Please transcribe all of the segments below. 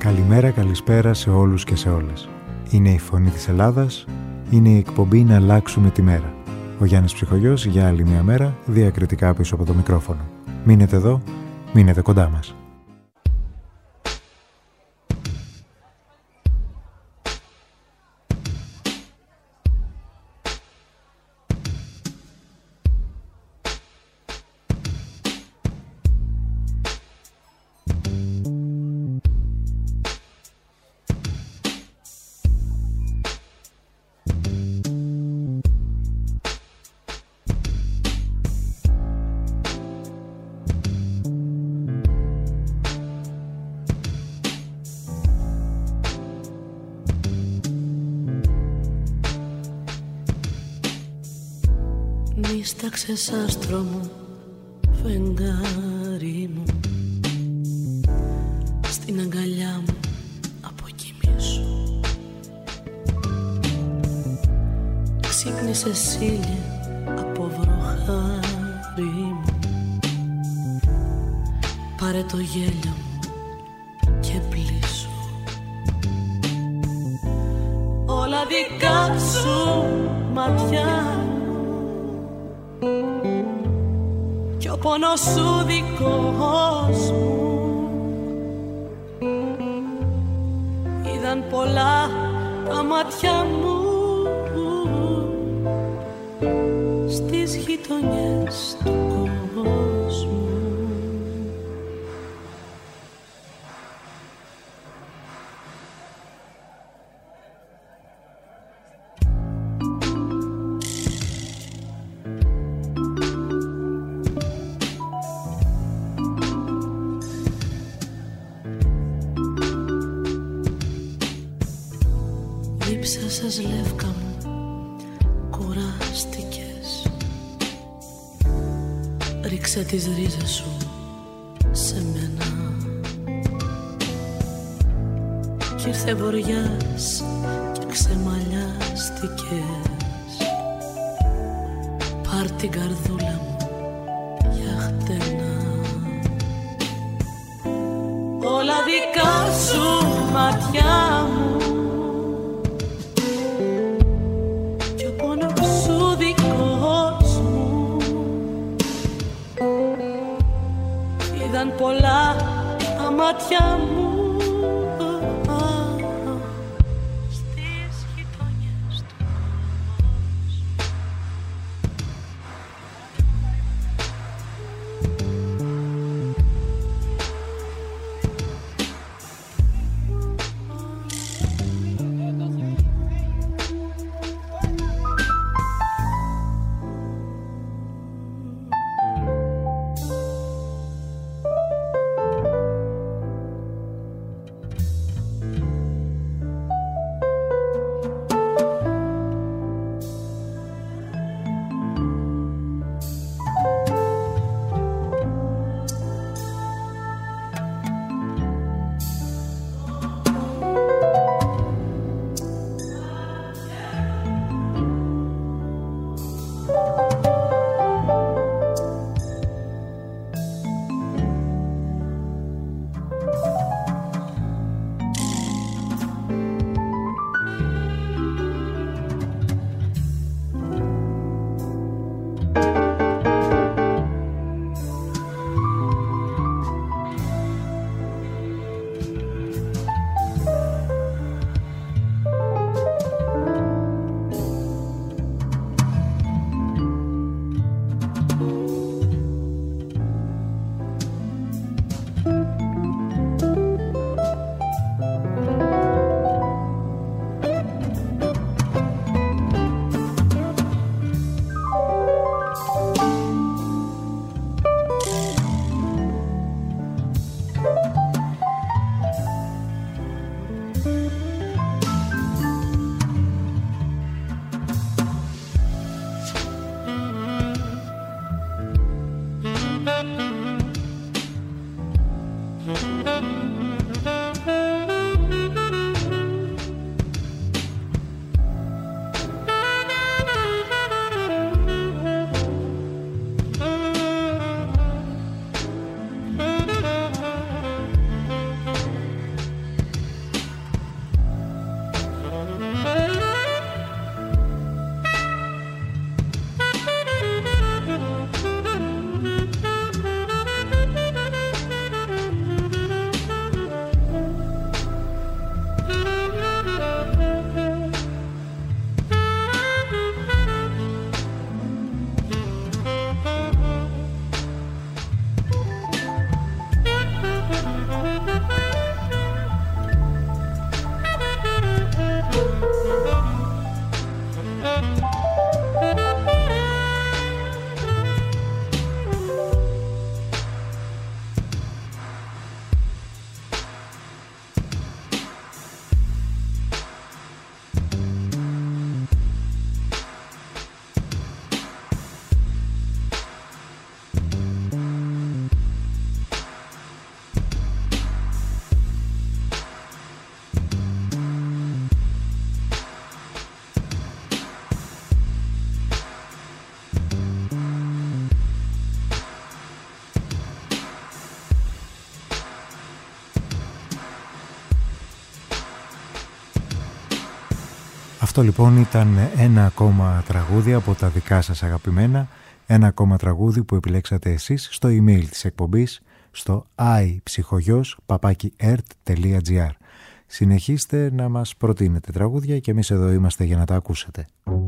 Καλημέρα, καλησπέρα σε όλους και σε όλες. Είναι η Φωνή της Ελλάδας, είναι η εκπομπή «Να αλλάξουμε τη μέρα». Ο Γιάννης Ψυχογιός για άλλη μια μέρα, διακριτικά πίσω από το μικρόφωνο. Μείνετε εδώ, μείνετε κοντά μας. Νίσταξες άστρο μου, φεγγάρι μου, στην αγκαλιά μου αποκοιμήσου. Ξύπνησες ήλια από βροχάρι μου, πάρε το γέλιο μου και πλήσου. Όλα δικά σου ματιά κι ο πόνος σου δικός μου. Είδαν πολλά τα μάτια μου στις γειτονιές του κόσμου. Δίψασες λεύκα μου, κουράστηκες. Ρίξε τις ρίζες σου σε μένα κι ήρθε βοριάς και ξεμαλιάστηκες. Πάρ' την καρδούλα μου για χτένα. Όλα δικά σου ματιά μου ήταν πολλά τα μάτια μου στις γειτονιές του Αυτό λοιπόν ήταν ένα ακόμα τραγούδι από τα δικά σας αγαπημένα, ένα ακόμα τραγούδι που επιλέξατε εσείς στο email της εκπομπής στο iPsychogos@ert.gr. Συνεχίστε να μας προτείνετε τραγούδια και εμείς εδώ είμαστε για να τα ακούσετε.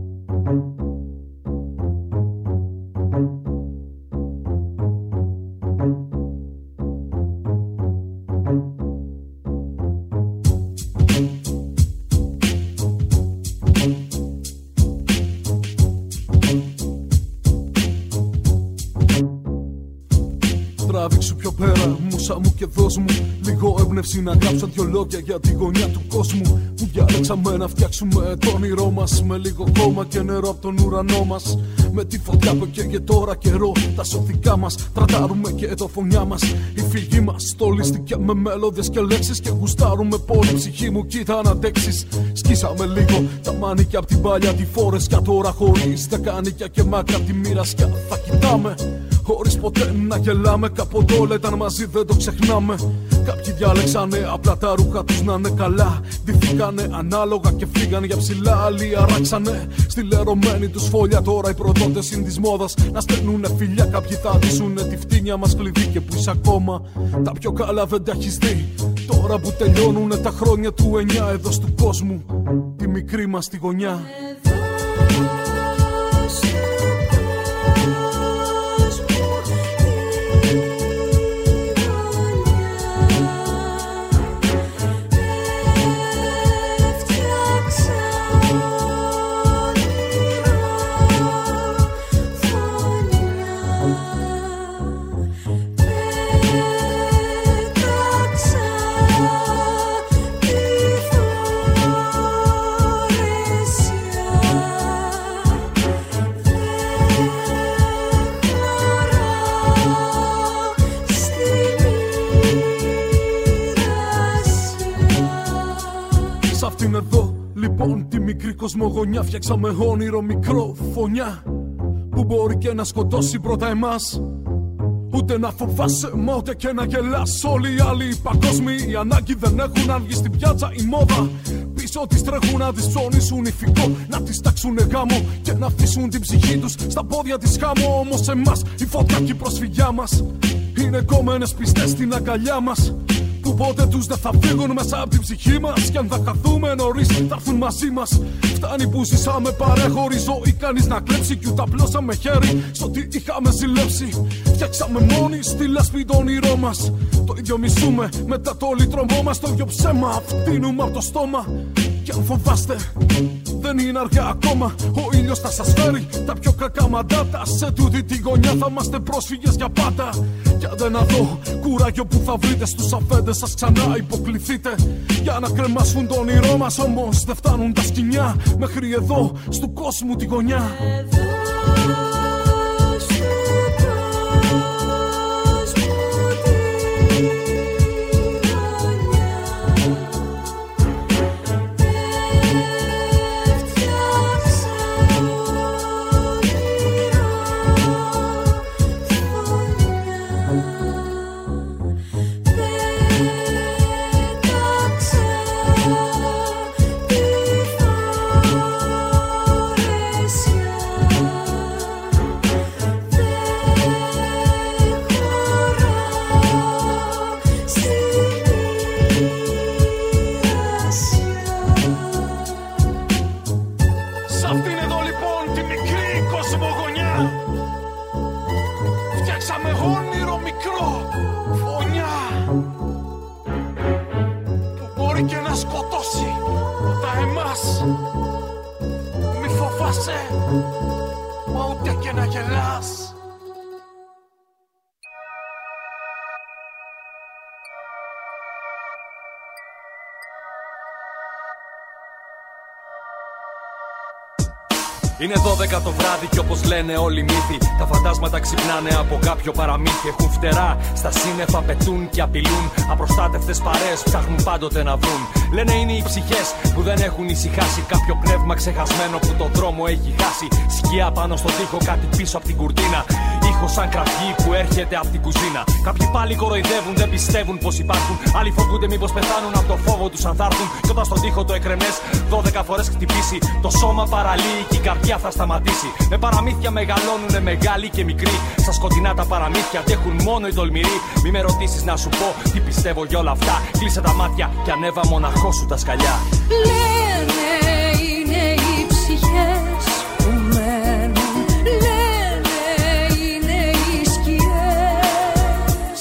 Τράβηξου πιο πέρα, μουσα μου και δώσ' μου λίγο έμπνευση να γράψω δυο λόγια για τη γωνιά του κόσμου που διάλεξαμε να φτιάξουμε το όνειρό μας με λίγο χώμα και νερό από τον ουρανό μας. Με τη φωτιά που καίγε τώρα καιρό, τα σωθικά μας τραντάρουμε και το φωνιά μας. Η φυγή μας στολίστηκε με μελώδιες και λέξεις και γουστάρουμε πολύ ψυχή μου, κοίτα να αντέξεις. Σκίσαμε λίγο τα μάνικια απ' την παλιά τη φόρεσια, τώρα χωρίς τα κάνικια και μάκρα απ' τη μοίρασια θα κοιτάμε. Χωρίς ποτέ να γελάμε, κάποτε όλα ήταν μαζί, δεν το ξεχνάμε. Κάποιοι διάλεξανε απλά τα ρούχα τους να είναι καλά. Ντυθήκανε ανάλογα και φύγανε για ψηλά. Άλλοι αράξανε στη λερωμένη τους φωλιά. Τώρα οι προδότες είναι της μόδας να στέλνουνε φιλιά. Κάποιοι θα ντύσουνε τη φτύνια μας κλειδί και που είσαι ακόμα. Τα πιο καλά δεν τα έχεις δει. Τώρα που τελειώνουνε τα χρόνια του 9 εδώ του κόσμου, τη μικρή μας τη γωνιά. Λοιπόν, τη μικρή κοσμογονιά φτιάξαμε όνειρο μικρό φωνιά που μπορεί και να σκοτώσει πρώτα εμάς. Ούτε να φοβάσαι, μα ούτε και να γελάς. Όλοι οι άλλοι παγκόσμιοι ανάγκη δεν έχουν αν βγει στην πιάτσα η μόδα. Πίσω τις τρέχουν να τις ψωνίσουν ηθικό, να τις τάξουνε γάμο και να αφήσουν την ψυχή τους στα πόδια της χάμω. Όμως εμάς η φωτιά και η προσφυγιά μας είναι κόμμενες πιστές στην αγκαλιά μας, που ποτέ τους δεν θα φύγουν μέσα από την ψυχή μας. Κι αν θα χαθούμε νωρίς θα έρθουν μαζί μας. Φτάνει που ζήσαμε παρέχωρη ζωή, κανείς να κλέψει κι ούτε απλώσαμε χέρι σ' ό,τι είχαμε ζηλέψει. Φτιάξαμε μόνοι στη λάσπη το όνειρό μας. Το ίδιο μισούμε μετά το λιτρωμό μας. Το ίδιο ψέμα φτύνουμε από το στόμα. Κι αν φοβάστε δεν είναι αργά ακόμα. Ο ήλιος θα σας φέρει τα πιο κακά μαντάτα. Σε τούτη τη γωνιά θα είμαστε πρόσφυγες για πάντα. Κι αν δεν αδώ κουράγιο που θα βρείτε στους αφέντες σας ξανά υποκληθείτε για να κρεμάσουν το όνειρό μας. Όμως δεν φτάνουν τα σκοινιά μέχρι εδώ στου κόσμου τη γωνιά. Είναι 12 το βράδυ και όπως λένε όλοι οι μύθοι, τα φαντάσματα ξυπνάνε από κάποιο παραμύθι. Έχουν φτερά, στα σύννεφα πετούν και απειλούν. Απροστάτευτες παρέες ψάχνουν πάντοτε να βρουν. Λένε είναι οι ψυχές που δεν έχουν ησυχάσει. Κάποιο πνεύμα ξεχασμένο που το δρόμο έχει χάσει. Σκιά πάνω στον τοίχο, κάτι πίσω από την κουρτίνα. ήχος σαν κραυγή που έρχεται από την κουζίνα. Κάποιοι πάλι κοροϊδεύουν, δεν πιστεύουν πως υπάρχουν. Άλλοι φοβούνται μήπως πεθάνουν από το φόβο τους αν θα έρθουν. Κι όταν στον τοίχο το εκρεμές 12 φορές χτυπήσει, το σώμα παραλύει και η καρδιά θα σταματήσει. Με παραμύθια μεγαλώνουνε μεγάλοι και μικροί. Στα σκοτεινά τα παραμύθια αντέχουν μόνο οι τολμηροί. Μη με ρωτήσεις να σου πω τι πιστεύω για όλα αυτά. Κλείσε τα μάτια και ανέβα μοναχός σου τα σκαλιά. Λένε είναι οι ψυχές που μένουν. Λένε είναι οι σκιές.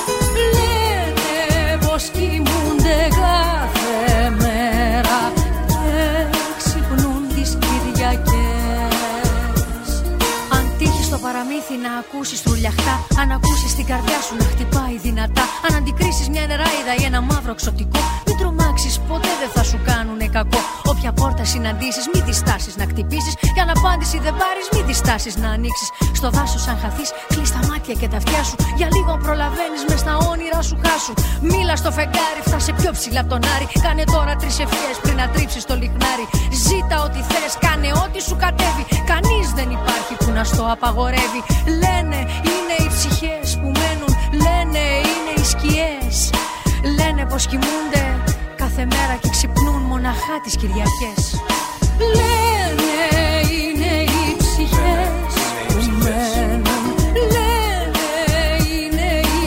Λένε πως κοιμούνται κάθε μέρα και ξυπνούν τις Κυριακές. Αν τύχει στο παραμύθι να ακούσεις τρουλιαχτά, αν ακούσεις την καρδιά σου να χτυπάει δυνατά, αν αντικρίσεις μια νεράιδα ή ένα μαύρο ξωτικό, μην τρομάξεις, ποτέ δεν θα σου κάνουνε κακό. Όποια πόρτα συναντήσεις, μη διστάσεις να χτυπήσεις. Κι αν απάντηση δεν πάρεις, μη διστάσεις να ανοίξεις. Στο δάσος αν χαθείς, κλείς τα μάτια και τα αυτιά σου. Για λίγο προλαβαίνεις μες στα όνειρα σου χάσου. Μίλα στο φεγγάρι, φτάσε πιο ψηλά από τον Άρη. Κάνε τώρα 3 ευχές πριν να τρίψεις το λιχνάρι. Ζήτα ό,τι θες, κάνε ό,τι σου κατέβει. Κανείς δεν υπάρχει που να στο απαγορεύει. Λένε είναι οι ψυχές που μένουν. Λένε είναι οι σκιές. Λένε πως κοιμούνται κάθε μέρα και ξυπνούν μοναχά τις Κυριακές. Λένε είναι οι ψυχές που μένουν. Λένε είναι οι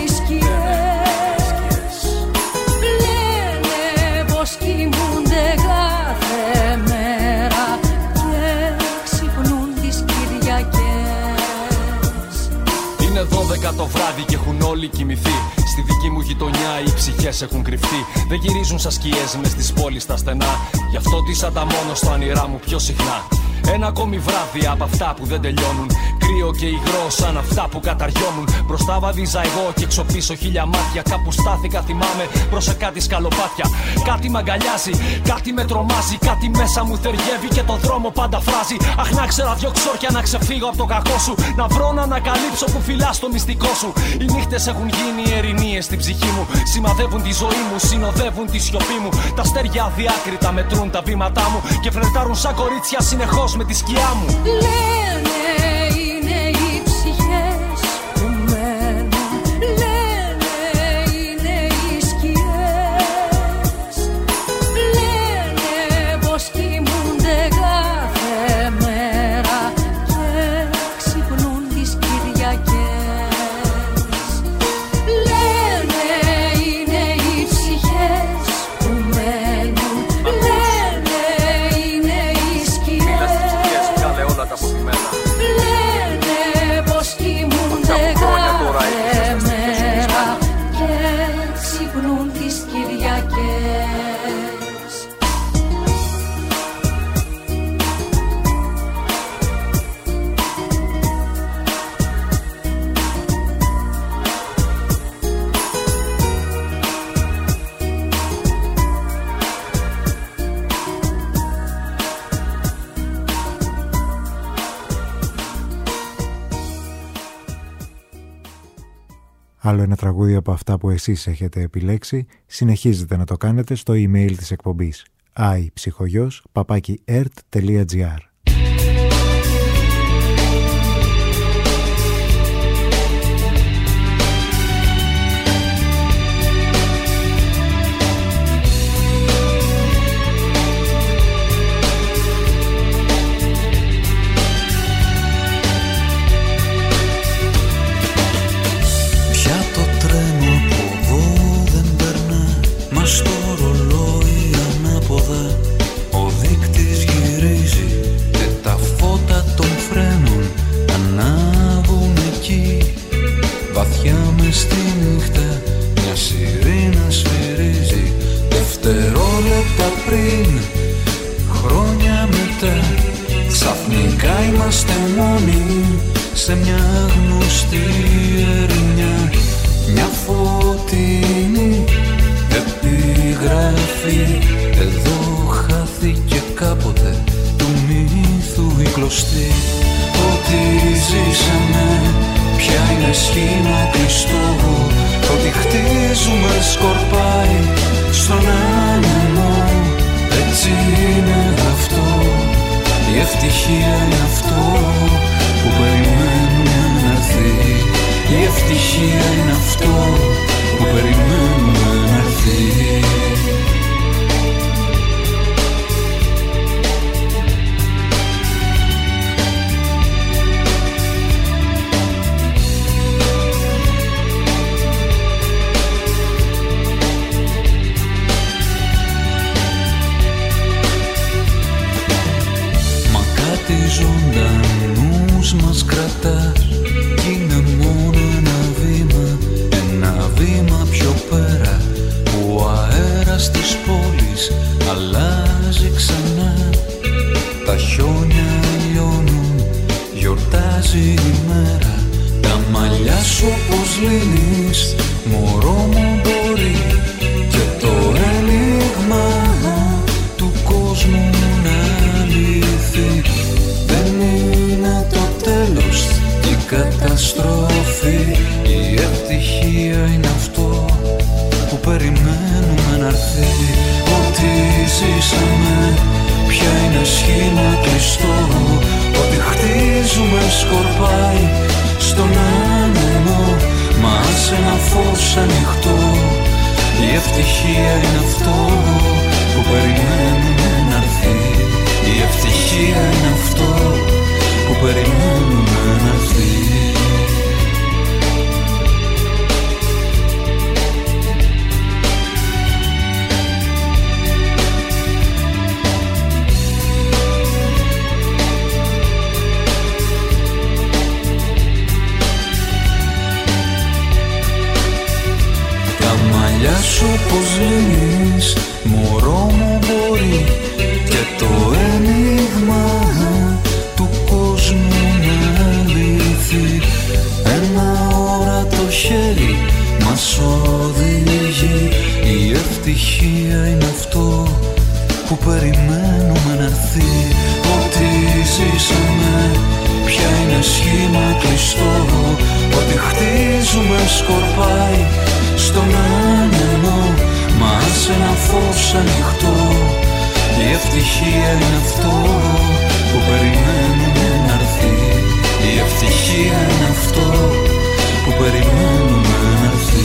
σκιές. Λένε πως κοιμούνται κάθε μέρα και ξυπνούν τις Κυριακές. Είναι 12 το βράδυ και έχουν όλοι κοιμηθεί. Στη δική μου γειτονιά οι ψυχές έχουν κρυφτεί. Δεν γυρίζουν σαν σκιές μες στις πόλεις τα στενά. Γι' αυτό τις ανταμώνω στα όνειρά μου πιο συχνά. Ένα ακόμη βράδυ από αυτά που δεν τελειώνουν. Κρύο και υγρό σαν αυτά που καταριώνουν. Μπροστά βαδίζα εγώ και έξω πίσω 1000 μάτια. Κάπου στάθηκα, θυμάμαι, προς κάτι σκαλοπάτια. Κάτι μ' αγκαλιάζει, κάτι με τρομάζει. Κάτι μέσα μου θεργεύει και το δρόμο πάντα φράζει. Αχ, να ξέρα 2 ξόρκια να ξεφύγω από το κακό σου. Να βρω να ανακαλύψω που φυλάς το μυστικό σου. Οι νύχτες έχουν γίνει ερηνίες στην ψυχή μου. Σημαδεύουν τη ζωή μου, συνοδεύουν τη σιωπή μου. Τα αστέρια αδιάκριτα μετρούν τα βήματά μου και φλερτάρουν σαν κορίτσια συνεχώς με τη σκιά μου. Λένε είναι οι ψυχές που μένουν. Λένε είναι οι σκιές. Λένε πως κοιμούνται κάθε μέρα και ξυπνούν τις Κυριακές. Λένε είναι οι ψυχές που μένουν. Λένε είναι οι σκιές. Λένε πως κοιμούνται κάθε μέρα και ξυπνούν τις Κυριακές. Άλλο ένα τραγούδι από αυτά που εσείς έχετε επιλέξει, συνεχίζετε να το κάνετε στο email της εκπομπής aiψυχογιός@ert.gr. Στο ρολόι ανάποδα ο δείκτης γυρίζει και τα φώτα των φρένων ανάβουν εκεί. Βαθιά μες στη νύχτα μια σιρήνα σφυρίζει. Δευτερόλεπτα πριν, χρόνια μετά, ξαφνικά είμαστε μόνοι σε μια γνωστή ερημιά. Μια φωτεινή επιγραφή, εδώ χάθηκε κάποτε του μύθου η κλωστή. Ό,τι ζήσαμε πια είναι σχήμα κλειστό. Ό,τι χτίζουμε σκορπάει στον άνεμο. Έτσι είναι αυτό, η ευτυχία είναι αυτό που περιμένουμε να έρθει. ευτυχία είναι αυτό που περιμένουμε να έρθει. Μα κάτι ζωντανούς μας κρατάς κι είναι μόνο ένα βήμα πιο πέρα που ο αέρας της πόλης αλλάζει ξανά. Τα χιόνια λιώνουν, γιορτάζει η μέρα. Τα μαλλιά σου όπως λύνεις, μωρό μου μπορεί. Και το ένιγμα του κόσμου να λυθεί. Δεν είναι το τέλος και η καταστροφή. Η ευτυχία είναι αυτό που περιμένουμε να έρθει. Ό,τι ζήσαμε πια είναι σχήμα κλειστό. Ό,τι χτίζουμε σκορπάει στον άνεμο. Μα σε ένα φως ανοιχτό. Η ευτυχία είναι αυτό που περιμένουμε να έρθει. Η ευτυχία είναι αυτό που περιμένουμε να έρθει. Σου πως λύνεις, μωρό μου μπορεί. Και το ένιγμα του κόσμου να λυθεί. Ένα όρατο χέρι μας οδηγεί. Η ευτυχία είναι αυτό που περιμένουμε να έρθει. Ό,τι ζήσαμε πια είναι σχήμα κλειστό. Ό,τι χτίζουμε σκορπάει στον άνεμο. Μα σε ένα φως ανοιχτό. Η ευτυχία είναι αυτό που περιμένουμε να έρθει. Η ευτυχία είναι αυτό που περιμένουμε να έρθει.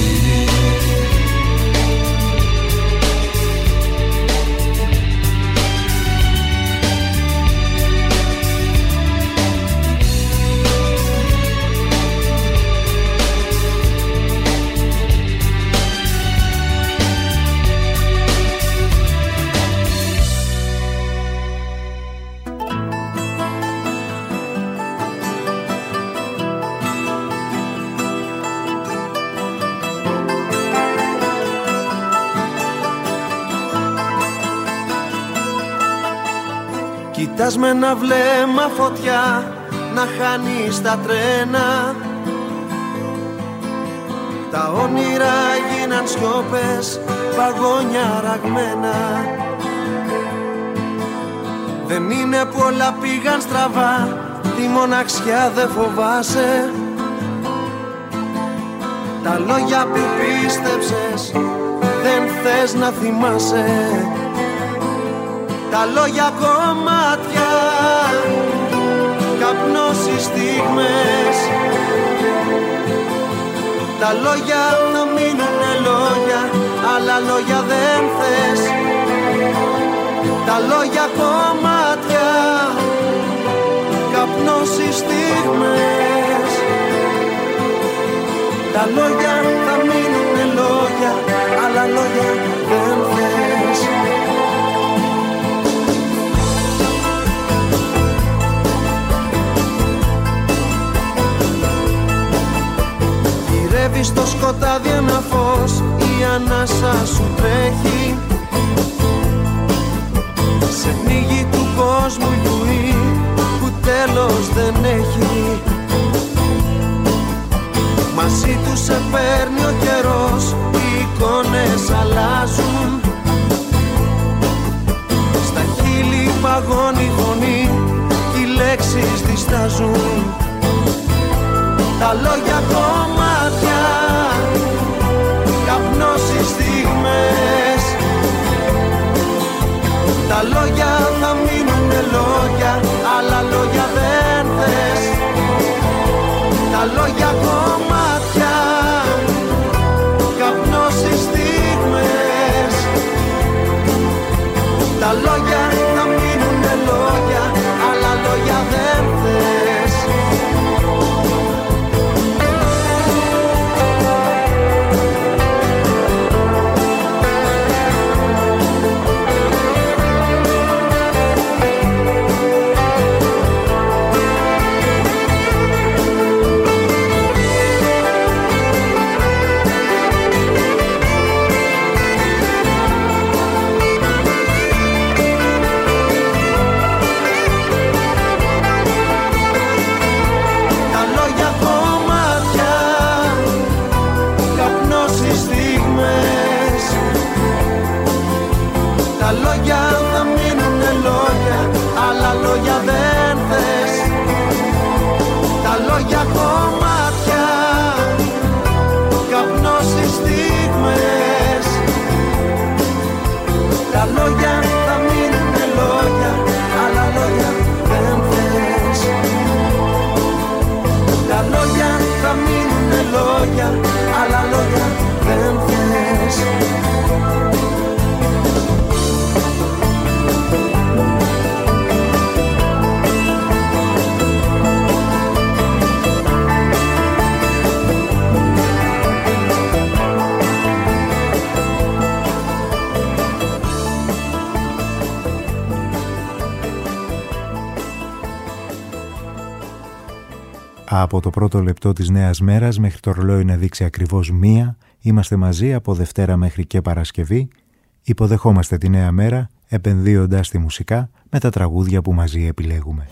Κοιτάς με ένα βλέμμα φωτιά να χάνεις τα τρένα. Τα όνειρα γίναν σιώπες, βαγόνια ραγμένα. Δεν είναι που όλα πήγαν στραβά, τη μοναξιά δεν φοβάσαι. Τα λόγια που πίστεψες δεν θες να θυμάσαι. Τα λόγια κομμάτια, καπνώσεις στιγμές. Τα λόγια θα μείνουνε λόγια, άλλα λόγια δεν θες. Τα λόγια κομμάτια, καπνώσεις στιγμές. Τα λόγια θα μείνουνε λόγια, άλλα λόγια δεν θες. Στο σκοτάδι ένα φως, η ανάσα σου τρέχει. Σε πνίγει του κόσμου η βουή που τέλος δεν έχει. Μαζί του σε παίρνει ο καιρός, οι εικόνες αλλάζουν. Στα χείλη παγώνει η φωνή, οι λέξεις διστάζουν. Τα λόγια κομμάτια, καπνώσεις στιγμές. Τα λόγια θα μείνουνε λόγια, άλλα λόγια δεν θες. Τα λόγια κομμάτια, Τα λόγια θα μείνουνε λόγια, αλλά λόγια δεν θες. Τα λόγια θα μείνουνε λόγια, αλλά λόγια δεν θες. Τα λόγια κομμάτια, καπνός στις στιγμές. Τα λόγια θα μείνουνε λόγια, αλλά λόγια δεν θες. Τα λόγια θα μείνουνε λόγια, αλλά λόγια δεν θες. Από το πρώτο λεπτό της νέας μέρας μέχρι το ρολόι να δείξει ακριβώς 1, είμαστε μαζί από Δευτέρα μέχρι και Παρασκευή. Υποδεχόμαστε τη νέα μέρα επενδύοντας τη μουσικά με τα τραγούδια που μαζί επιλέγουμε.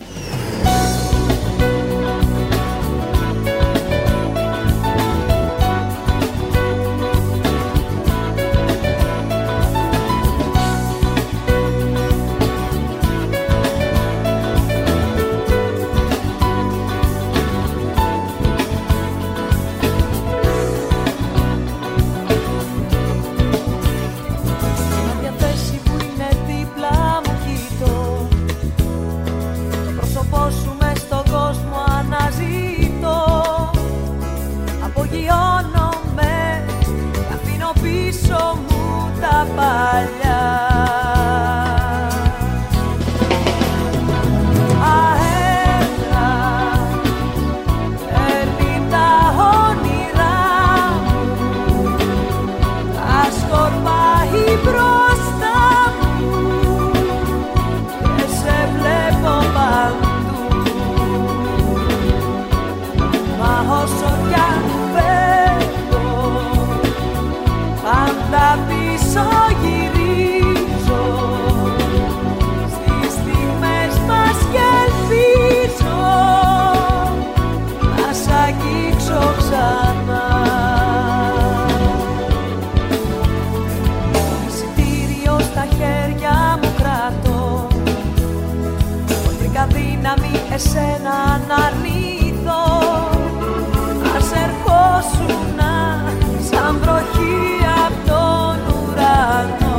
Εσένα να αρνηθώ, ας ερχόσουνα σαν βροχή απ' τον ουρανό.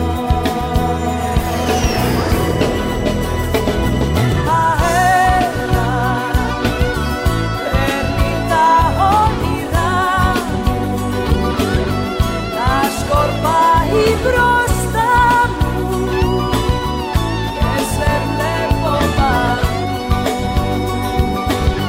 Αέρα παίρνει τα όνειρά μου, τα σκορπάει μπροστά μου και σε βλέπω παντού.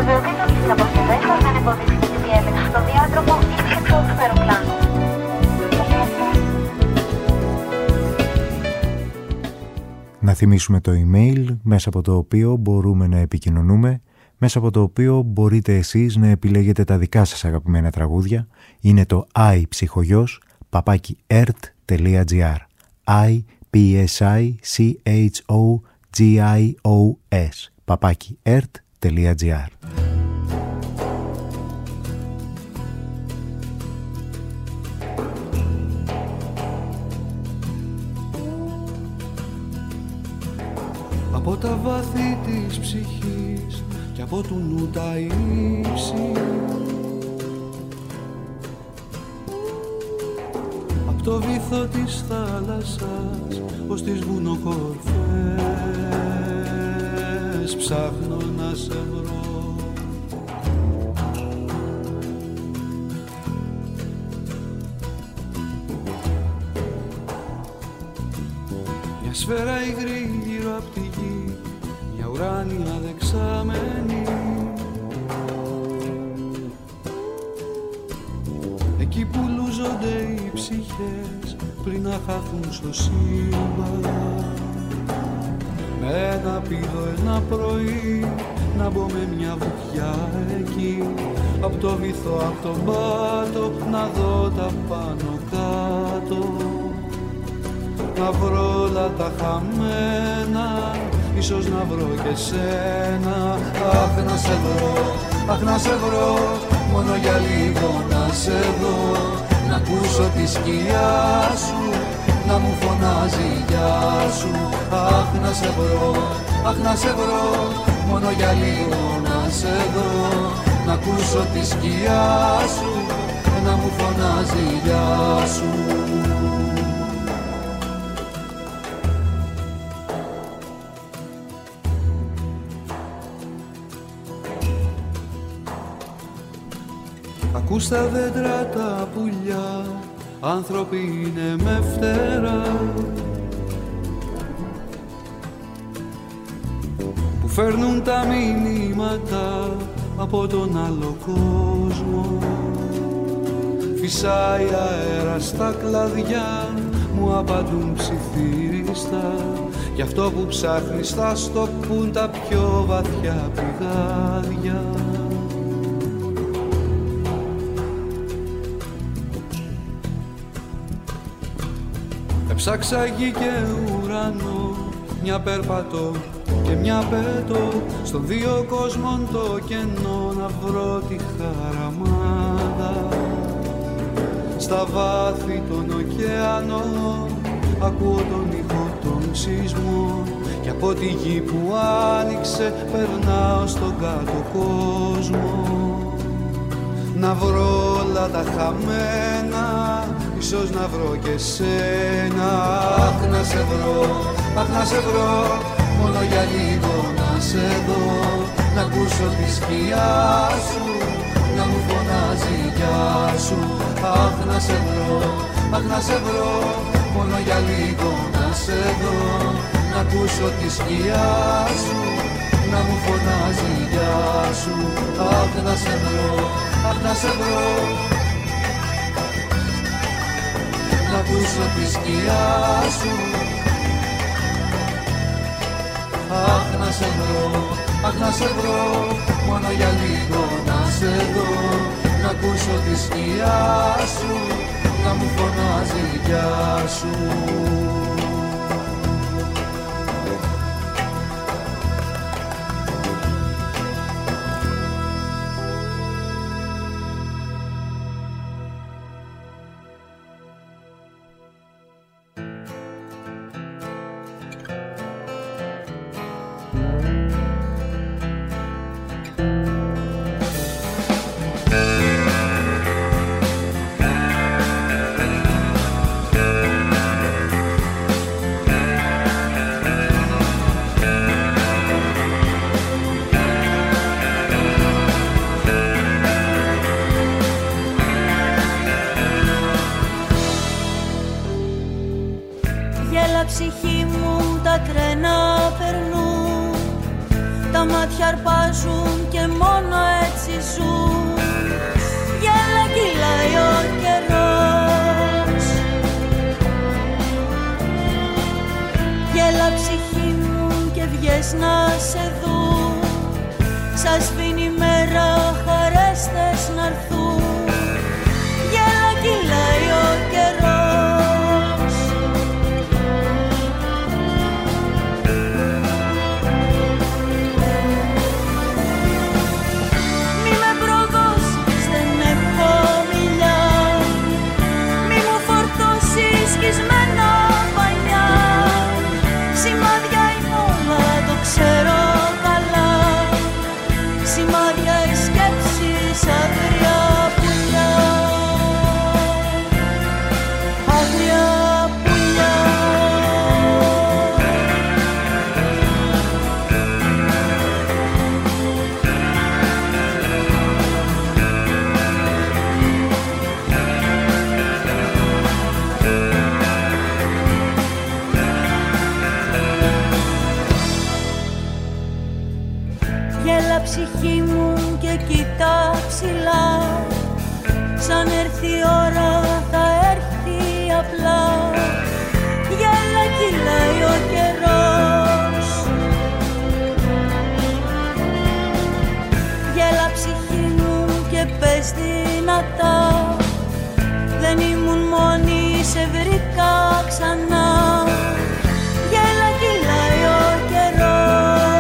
Ιδιωτήτων στις αποσκευές σας δεν υποδείξετε τη διέλευση στο διάδρομο ή της εξόδου του αεροπλάνου. Να θυμίσουμε το email μέσα από το οποίο μπορούμε να επικοινωνούμε, μέσα από το οποίο μπορείτε εσείς να επιλέγετε τα δικά σας αγαπημένα τραγούδια. Είναι το ipsychogos@ert.gr ipsychogos@ert.gr. Από τα βάθη της ψυχής και από του νου τα ύψη, απ' το βυθό της θάλασσας ως τις βουνοκορφές ψάχνω να σε βρω. Μια σφαίρα υγρή γύρω απ' τη γη, μια ουράνια δεξάμενη, εκεί που λούζονται οι ψυχές πριν να χαθούν στο σύμπαν. Με ένα πήδο ένα πρωί να μπω με μια βουτιά εκεί, απ' το βυθό, απ' τον πάτο να δω τα πάνω κάτω, να βρω όλα τα χαμένα, ίσως να βρω και σένα. Αχ να σε βρω, αχ να σε βρω, μόνο για λίγο να σε δω, να ακούσω τη σκιά σου, να μου φωνάζει γεια σου. Αχ να σε βρω, αχ να σε βρω, μόνο για λίγο να σε δω, να ακούσω τη σκιά σου, να μου φωνάζει γεια σου. Ακούς τα δέντρα τα πουλιά, άνθρωποι είναι με φτερά, που φέρνουν τα μηνύματα από τον άλλο κόσμο. Φυσάει αέρα στα κλαδιά, μου απαντούν ψιθύριστα, γι' αυτό που ψάχνεις θα στο πουν τα πιο βαθιά πηγάδια. Ψάξα γη και ουρανό, μια περπατώ και μια πέτω, στον δύο κόσμων το κενό να βρω τη χαραμάδα. Στα βάθη των ωκεανών ακούω τον ήχο των σεισμών, και από τη γη που άνοιξε περνάω στον κάτω κόσμο. Να βρω όλα τα χαμένα, ίσως να βρω και σένα. Αχ να σε βρω, αχ να σε βρω, μόνο για λίγο να σε δω, να ακούσω τη σκιά σου, να μου φωνάζει γεια σου. Αχ να σε βρω, αχ να σε βρω, μόνο για λίγο να σε δω, να ακούσω τη σκιά σου, να μου φωνάζει γεια σου. Αχ να σε βρω, αχ να σε βρω, να ακούσω τη σκιά σου. Αχ να σε βρω, αχ να σε βρω, μόνο για λίγο να σε δω, να ακούσω τη σκιά σου, να μου φωνάζει γεια σου. Ψυχή μου τα τρένα περνούν, τα μάτια αρπάζουν και μόνο έτσι ζουν. Γέλα κυλάει ο καιρός. Γέλα ψυχή μου και βγες να σε δουν. Σας σβήνει η μέρα, χαρές θες να'ρθούν. Γέλα κυλάει ο καιρός. Μη με προδώσεις, δεν έχω μιλιά. Μη μου φορτώσεις σκισμένα πανιά. Σημάδια είναι όλα, το ξέρω καλά. Σημάδια οι σκέψεις, άγρια πουλιά. Άγρια πουλιά. Γέλα ψυχή μου και κοίτα ψηλά. Σαν έρθει η ώρα θα έρθει απλά. Γέλα κυλάει ο καιρός. Γέλα ψυχή μου και πες δυνατά. Δεν ήμουν μόνη, σε βρήκα ξανά. Γέλα κυλάει ο καιρός.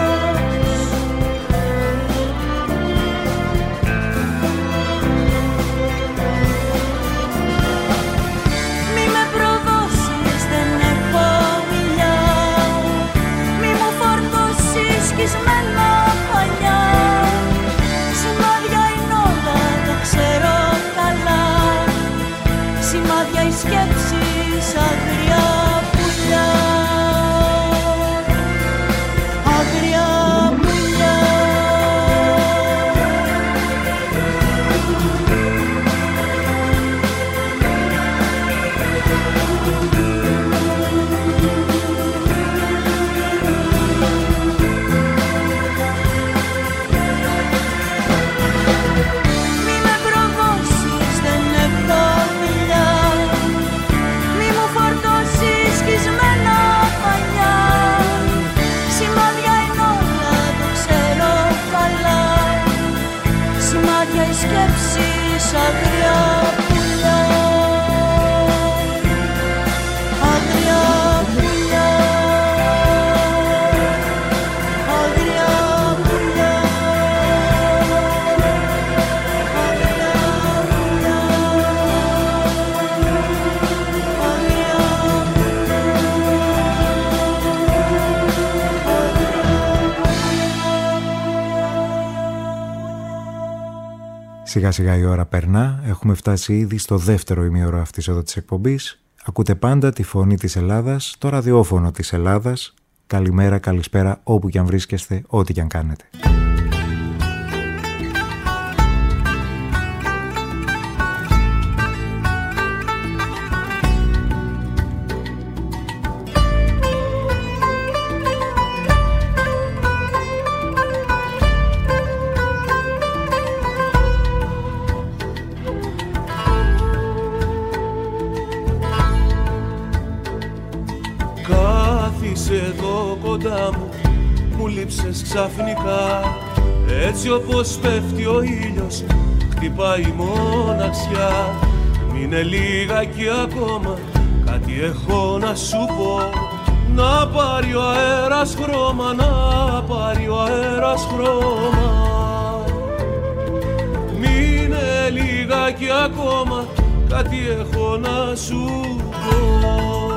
Σκισμένα πανιά. Σημάδια είναι όλα, το ξέρω καλά. Σημάδια οι σκέψεις, άγρια πουλιά. Άγρια πουλιά. Σκέψεις, άγρια πουλιά. Άγρια πουλιά. Άγρια πουλιά. Σιγά σιγά η ώρα περνά, έχουμε φτάσει ήδη στο δεύτερο ημίωρο αυτής εδώ της εκπομπής. Ακούτε πάντα τη φωνή της Ελλάδας, το ραδιόφωνο της Ελλάδας. Καλημέρα, καλησπέρα, όπου κι αν βρίσκεστε, ό,τι κι αν κάνετε. Εδώ κοντά μου, μου λείψες ξαφνικά. Έτσι όπως πέφτει ο ήλιος, χτυπάει η μοναξιά. Μείνε λίγακι ακόμα, κάτι έχω να σου πω. Να πάρει ο αέρας χρώμα, να πάρει ο αέρας χρώμα. Μείνε λίγακι ακόμα, κάτι έχω να σου πω.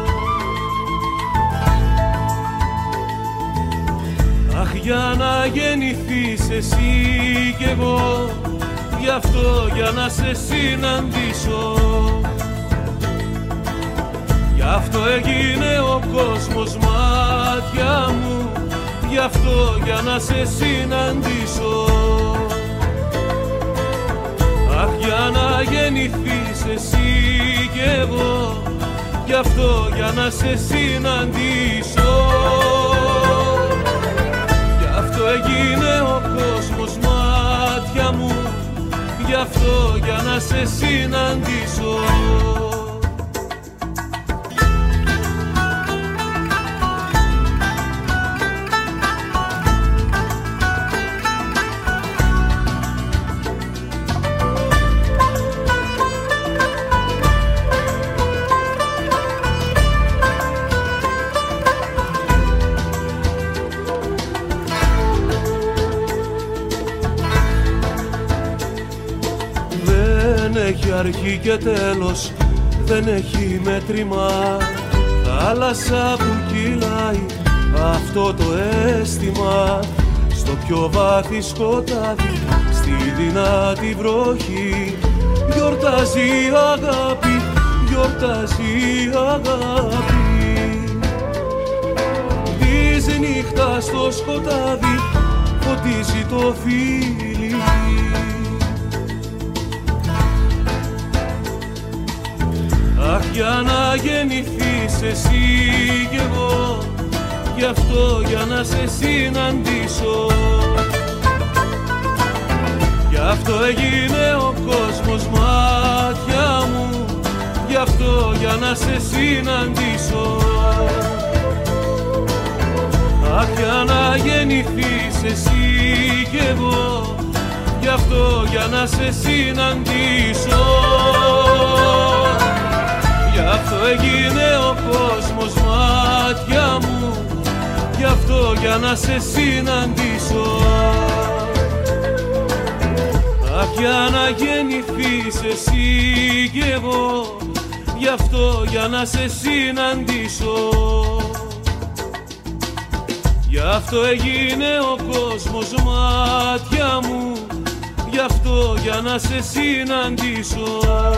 Αχ, για να γεννηθείς εσύ κι εγώ, γι' αυτό για να σε συναντήσω. Γι' αυτό έγινε ο κόσμος μάτια μου, γι' αυτό για να σε συναντήσω. Αχ, για να γεννηθείς εσύ κι εγώ, γι' αυτό για να σε συναντήσω. Γι' αυτό έγινε ο κόσμος μας γι' αυτό για να σε συναντήσω. Αρχή και τέλος, δεν έχει μέτρημα. Θάλασσα που κυλάει αυτό το αίσθημα. Στο πιο βάθη σκοτάδι, στη δυνατή βροχή, γιορτάζει η αγάπη, γιορτάζει η αγάπη. Της νύχτας στο σκοτάδι φωτίζει το φίλι. Αχ, για να γεννηθείς εσύ κι εγώ, γι' αυτό για να σε συναντήσω. Γι' αυτό έγινε ο κόσμος μάτια μου, γι' αυτό για να σε συναντήσω. Αχ, για να γεννηθείς εσύ κι εγώ, γι' αυτό για να σε συναντήσω. Γι' αυτό έγινε ο κόσμος μάτια μου, γι' αυτό για να σε συναντήσω. Αχ, για να γεννηθείς εσύ κι εγώ, γι' αυτό για να σε συναντήσω. Γι' αυτό έγινε ο κόσμος μάτια μου, γι' αυτό για να σε συναντήσω.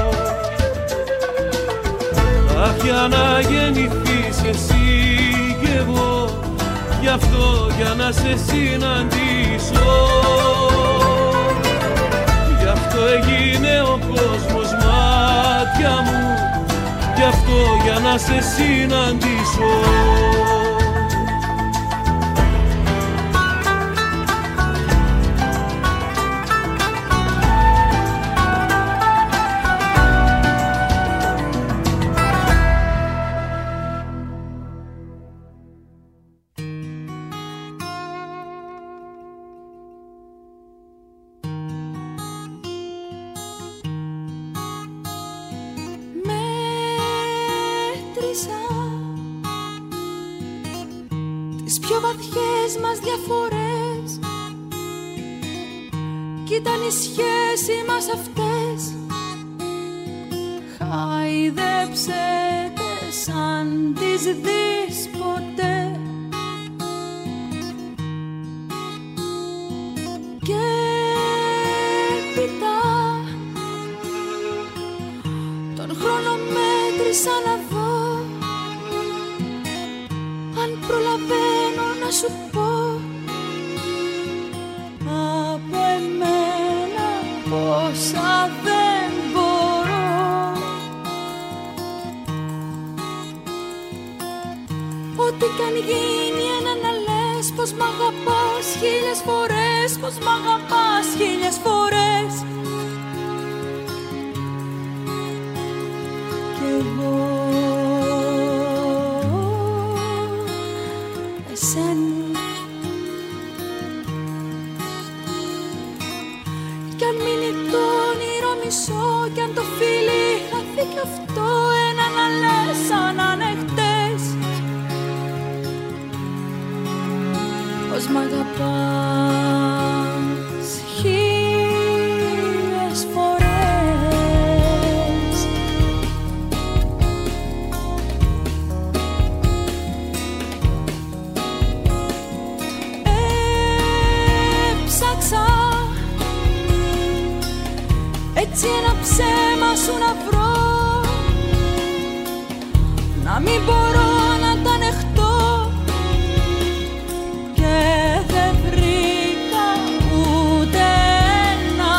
Αχ, για να γεννηθείς εσύ κι εγώ, γι' αυτό για να σε συναντήσω. Γι' αυτό έγινε ο κόσμος μάτια μου, γι' αυτό για να σε συναντήσω. Ήταν οι σχέσεις μας αυτές. Χάιδεψε τες αν τις δεις ποτέ. Και έπειτα τον χρόνο μέτρησα να δω αν προλαβαίνω να σου πω από εμένα πόσα δεν μπορώ. Ό,τι κι αν γίνει ένα να λες πως μ' αγαπάς χίλιες φορές, πως μ' αγαπάς χίλιες φορές. Κι εγώ εσένα. Κι αν μείνει το όνειρο μισό, κι αν το φίλι χαθεί κι αυτό, ένα να λες σαν να είναι χτες, πως μ' αγαπάς χίλιες φορές. Έψαξα έτσι ένα ψέμα σου να βρω, να μην μπορώ να τα ανεχτώ, και δεν βρήκα ούτε ένα.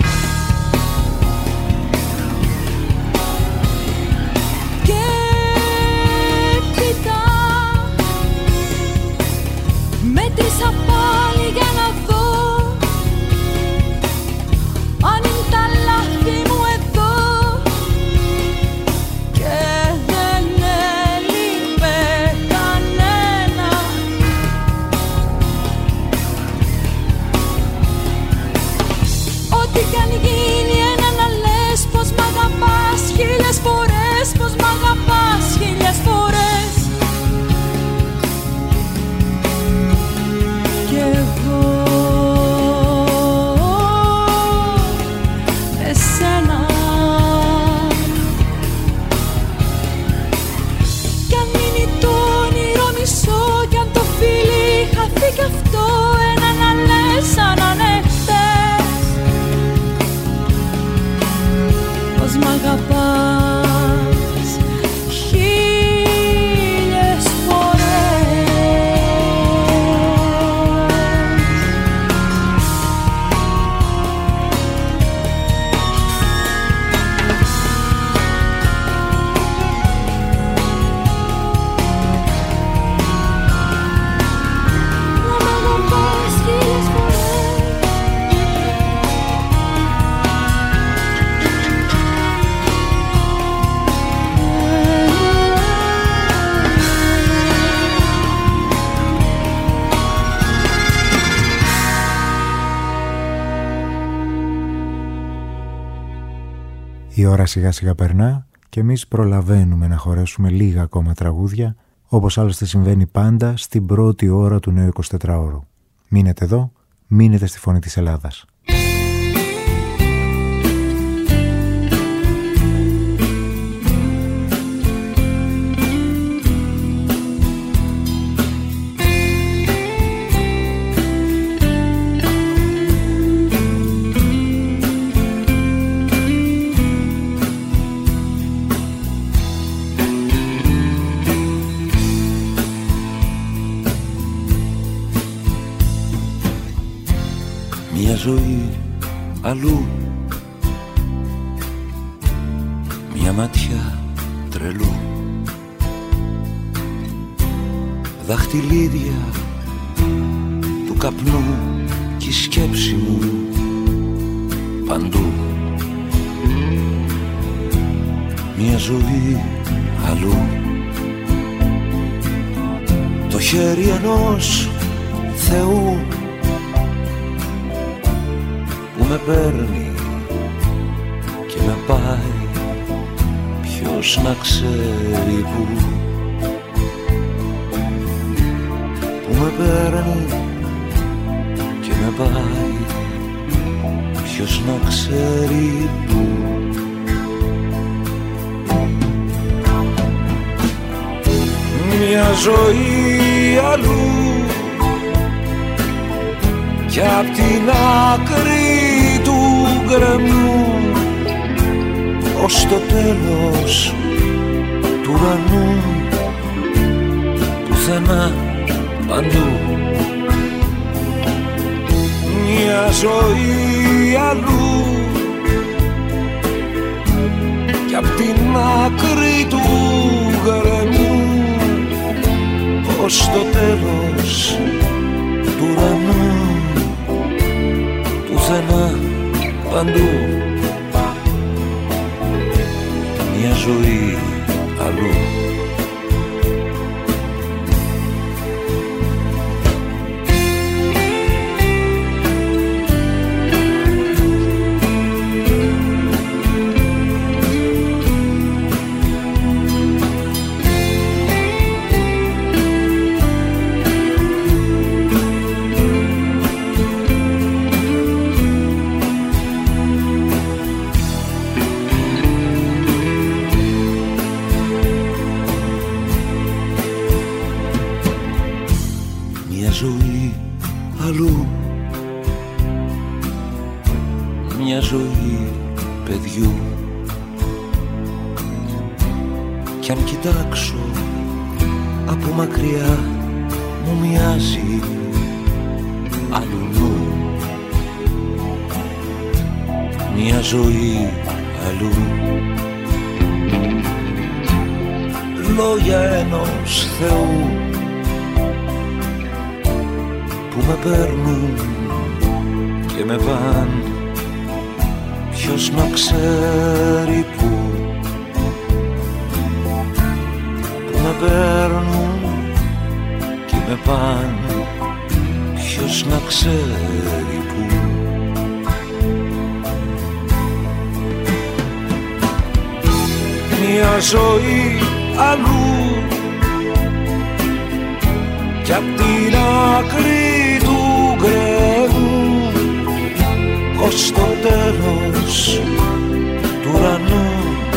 Και έπειτα μέτρησα πάλι για να δω αν είναι τα μ' αγαπάς χίλιες φορές. Η ώρα σιγά σιγά περνά και εμείς προλαβαίνουμε να χωρέσουμε λίγα ακόμα τραγούδια, όπως άλλωστε συμβαίνει πάντα στην πρώτη ώρα του νέου 24ωρου. Μείνετε εδώ, μείνετε στη Φωνή της Ελλάδας. Μια ζωή αλλού, μια ματιά τρελού, δαχτυλίδια του καπνού κι η σκέψη μου παντού. Μια ζωή αλλού, το χέρι ενός Θεού που με παίρνει και με πάει, ποιος να ξέρει που. Που με παίρνει και με πάει, ποιος να ξέρει που. Μια ζωή αλλού κι απ' την άκρη του γκρεμού ως το τέλος του ουρανού, πουθενά παντού. Μια ζωή αλλού κι απ' την άκρη του γκρεμού ως το τέλος του ουρανού, πουθενά παντού. Μια ζωή αλλού. Μια ζωή παιδιού κι αν κοιτάξω από μακριά μου μοιάζει αλλού. Μια ζωή αλλού, λόγια ενός Θεού που με παίρνουν και με παν, ποιος να ξέρει που. Που με παίρνουν και με παν, ποιος να ξέρει που. Μια ζωή αλλού κι απ' την άκρη του γκρεμού ως το τέλος του ουρανού,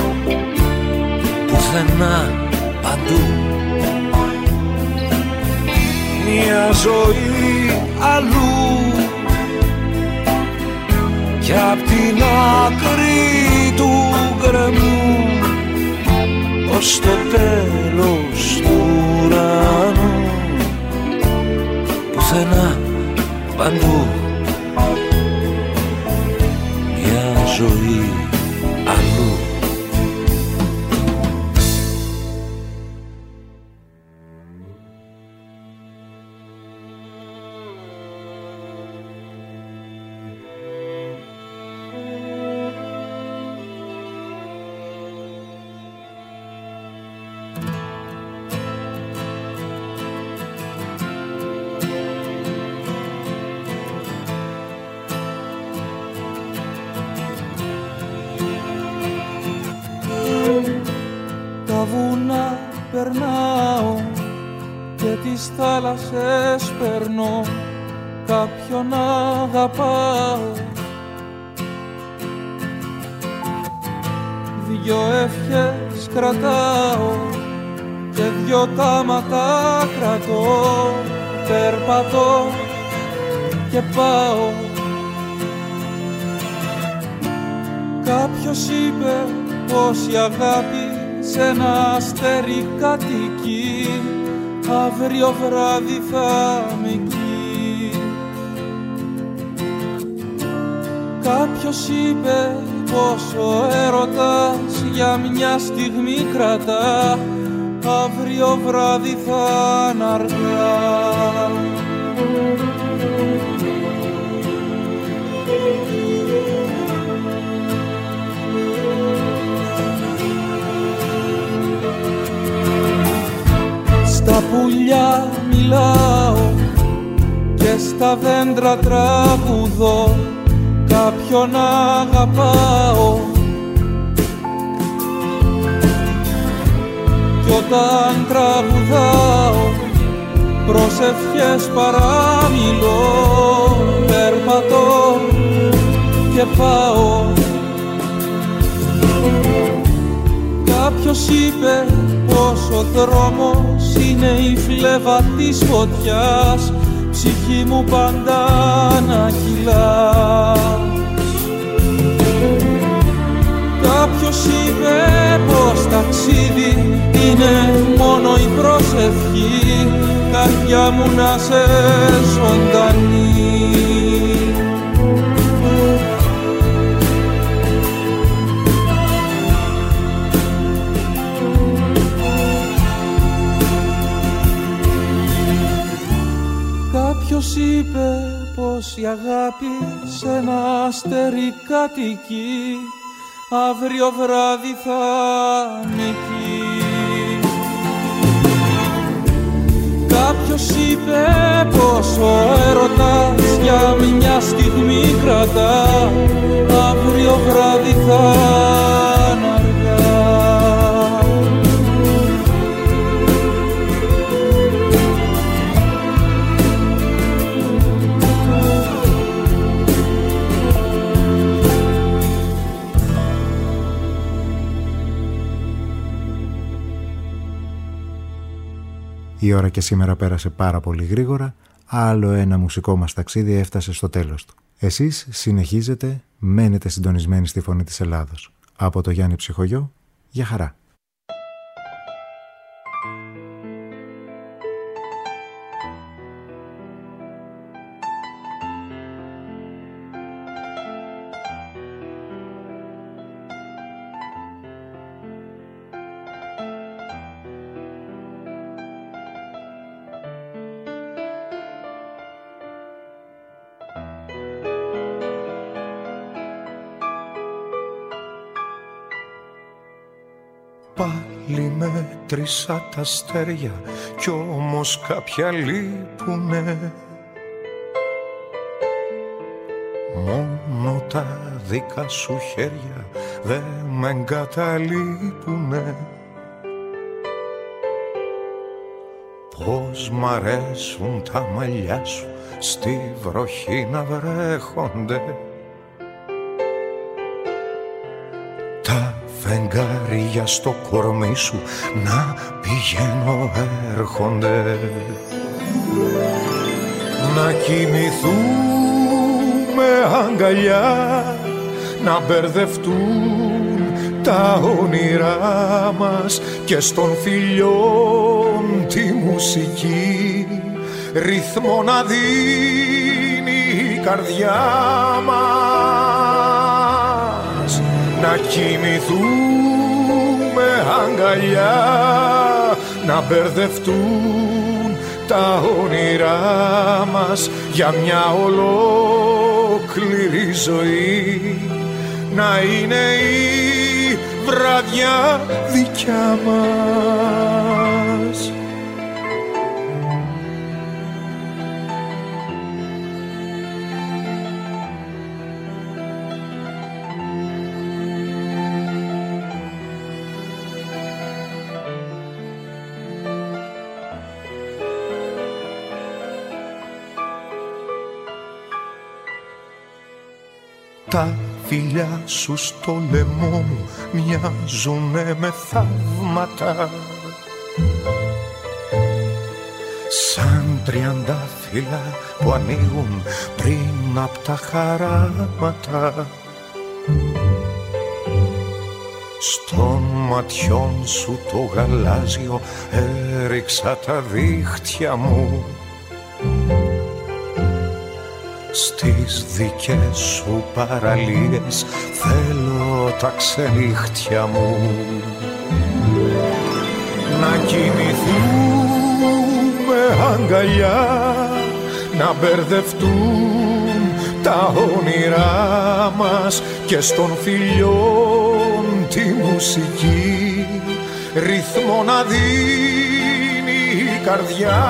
πουθενά παντού. Μια ζωή αλλού κι απ' την άκρη του γκρεμού ως το τέλος του ουρανού. Πουθενά, παντού, μια ζωή αλλού. Περνάω και τις θάλασσες περνώ, κάποιον αγαπάω. Δυο ευχές κρατάω και δυο κάματα κρατώ. Περπατώ και πάω. Κάποιος είπε πως η αγάπη σ' ένα αστέρι κατοικεί, αύριο βράδυ θα είμαι εκεί. Κάποιος είπε πως ο έρωτας για μια στιγμή κρατά, αύριο βράδυ θα είναι αργά. Στα πουλιά μιλάω και στα δέντρα τραγουδώ, κάποιον αγαπάω. Κι όταν τραγουδάω προσευχές παραμιλώ. Περπατώ και πάω. Κάποιος είπε πως ο δρόμος είναι η φλέβα της φωτιάς, ψυχή μου πάντα να κυλάς. Κάποιος είπε πως ταξίδι είναι μόνο η προσευχή, καρδιά μου να σε ζωντανή. Κάποιος είπε πως η αγάπη σε ένα αστέρι κατοικεί, αύριο βράδυ θα είναι εκεί. Κάποιος είπε πως ο έρωτας για μια στιγμή κρατά, αύριο βράδυ θα είναι αργά. Η ώρα και σήμερα πέρασε πάρα πολύ γρήγορα, άλλο ένα μουσικό μας ταξίδι έφτασε στο τέλος του. Εσείς συνεχίζετε, μένετε συντονισμένοι στη Φωνή της Ελλάδος. Από το Γιάννη Ψυχογειό, για χαρά. Πάλι μέτρησα τα αστέρια κι όμως κάποια λείπουνε. Μόνο τα δικά σου χέρια δε με εγκαταλείπουνε. Πώς μ' αρέσουν τα μαλλιά σου στη βροχή να βρέχονται, τα φεγγάρια στο κορμί σου να πηγαίνω έρχονται. Να κοιμηθούμε αγκαλιά, να μπερδευτούν τα όνειρά μας και στον φιλιών τη μουσική ρυθμό να δίνει η καρδιά μας, να κοιμηθούμε αγκαλιά, να μπερδευτούν τα όνειρά μας για μια ολόκληρη ζωή, να είναι η βραδιά δικιά μας. Τα φιλιά σου στο λαιμό μου μοιάζουνε με θαύματα, σαν τριαντάφυλλα που ανοίγουν πριν απ' τα χαράματα. Στον ματιών σου το γαλάζιο έριξα τα δίχτυα μου, στις δικές σου παραλίες θέλω τα ξενύχτια μου, να κοιμηθούμε αγκαλιά, να μπερδευτούν τα όνειρά μας και στον φιλιών τη μουσική ρυθμό να δίνει η καρδιά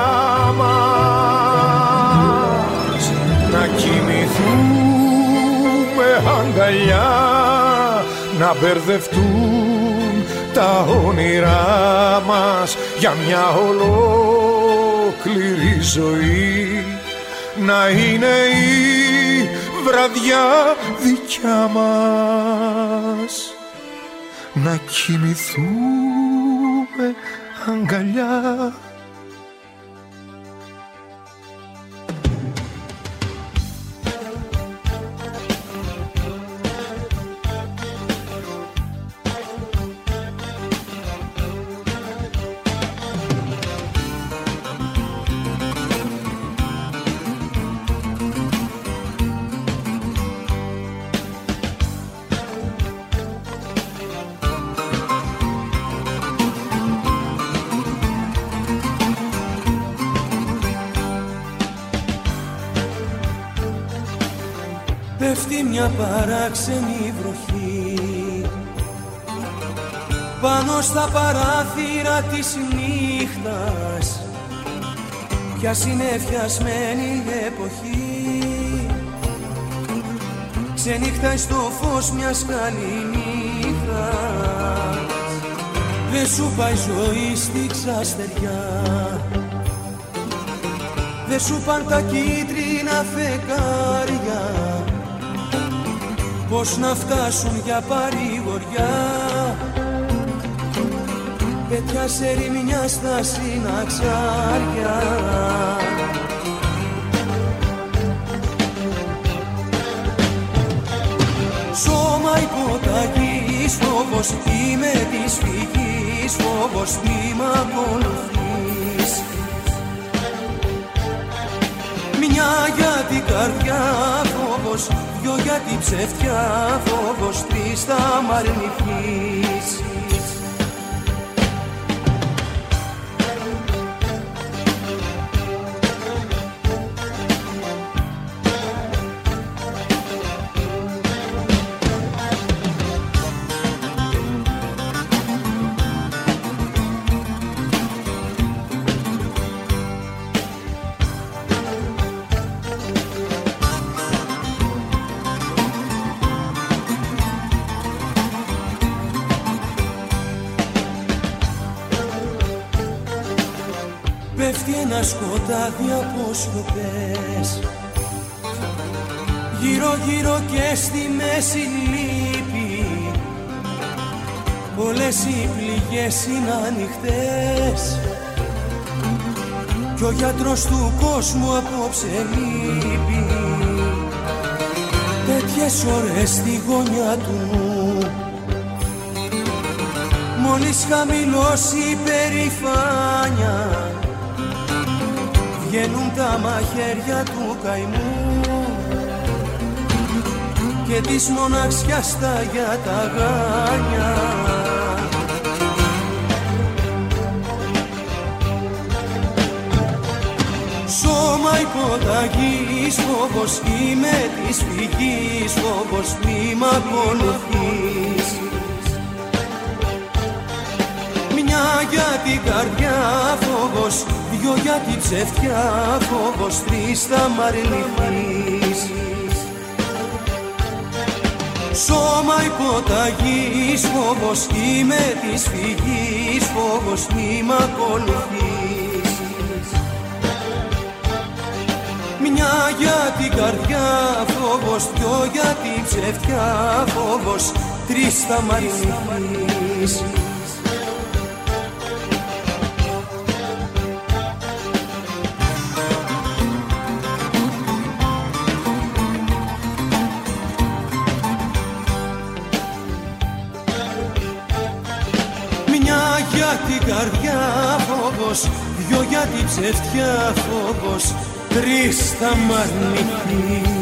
μας, να κοιμηθούμε αγκαλιά, να μπερδευτούν τα όνειρά μας για μια ολόκληρη ζωή, να είναι η βραδιά δικιά μας, να κοιμηθούμε αγκαλιά. Πέφτει μια παράξενη βροχή πάνω στα παράθυρα της νύχτας, πια συνεφιασμένη εποχή, ξενύχταει στο φως μιας καληνύχτας. Δεν σου πάει ζωή στη ξαστεριά, δεν σου παν τα κίτρινα φεγγάρια, πώς να φτάσουν για παρηγοριά, πέτια σε ρημιά στα συναξάρια. Σώμα υποταγής, φόβος είμαι της φυγής, φόβος μη μ' ακολουθείς. Μια για την καρδιά φόβος, δυο για την ψευτιά φόβος, τρεις θα μ' αρνηθείς. Πέφτει ένα σκοτάδι από σιωπές, γύρω γύρω και στη μέση λύπη, όλες οι πληγές είναι ανοιχτές κι ο γιατρός του κόσμου απόψε λείπει. Τέτοιες ώρες στη γωνιά του Μόλις χαμηλώσει η περηφάνια βγαίνουν τα μαχαίρια του καημού και της μοναξιάς τα για τα γάνια. Σώμα υποταγής φόβος, είμαι της φυγής φόβος, μη μ' ακολουθείς. Μια για την καρδιά φόβος, δυο για την ψευτιά φόβος, τρεις θα μ' αρνηθείς. Σώμα υποταγής φόβος, είμαι της φυγής φόβος, μη μ' ακολουθείς. Μια για την καρδιά φόβος, δυο για την ψευτιά φόβος, τρεις θα μ' αρνηθείς. Την καρδιά φόβος, δυο για την ψευτιά φόβος, τρεις θα μ' αρνηθείς.